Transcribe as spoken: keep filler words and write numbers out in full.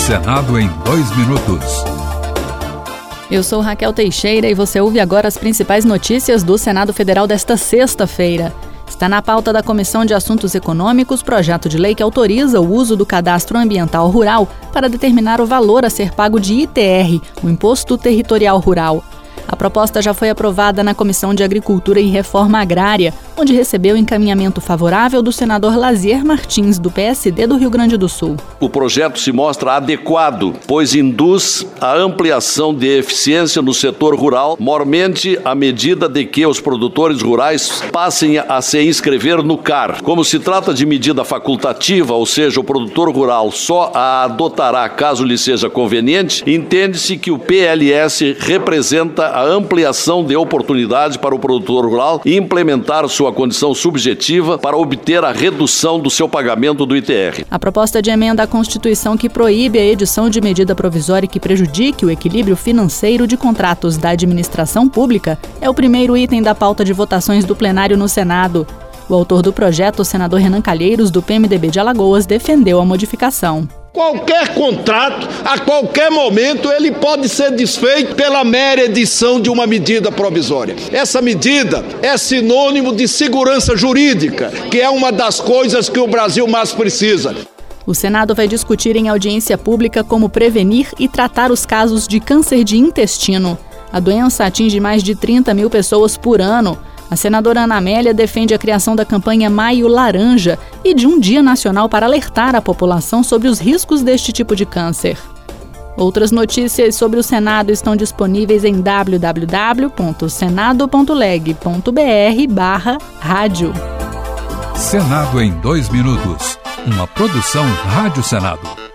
Senado em dois minutos. Eu sou Raquel Teixeira e você ouve agora as principais notícias do Senado Federal desta sexta-feira. Está na pauta da Comissão de Assuntos Econômicos projeto de lei que autoriza o uso do Cadastro Ambiental Rural para determinar o valor a ser pago de I T R, o Imposto Territorial Rural. A proposta já foi aprovada na Comissão de Agricultura e Reforma Agrária, onde recebeu encaminhamento favorável do senador Lazier Martins, do P S D do Rio Grande do Sul. O projeto se mostra adequado, pois induz a ampliação de eficiência no setor rural, mormente à medida de que os produtores rurais passem a se inscrever no C A R. Como se trata de medida facultativa, ou seja, o produtor rural só a adotará caso lhe seja conveniente, entende-se que o P L S representa a ampliação de oportunidade para o produtor rural e implementar sua condição subjetiva para obter a redução do seu pagamento do I T R. A proposta de emenda à Constituição que proíbe a edição de medida provisória que prejudique o equilíbrio financeiro de contratos da administração pública é o primeiro item da pauta de votações do plenário no Senado. O autor do projeto, o senador Renan Calheiros, do P M D B de Alagoas, defendeu a modificação. Qualquer contrato, a qualquer momento, ele pode ser desfeito pela mera edição de uma medida provisória. Essa medida é sinônimo de segurança jurídica, que é uma das coisas que o Brasil mais precisa. O Senado vai discutir em audiência pública como prevenir e tratar os casos de câncer de intestino. A doença atinge mais de trinta mil pessoas por ano. A senadora Ana Amélia defende a criação da campanha Maio Laranja e de um dia nacional para alertar a população sobre os riscos deste tipo de câncer. Outras notícias sobre o Senado estão disponíveis em w w w ponto senado ponto leg ponto b r barra rádio. Senado em dois minutos. Uma produção Rádio Senado.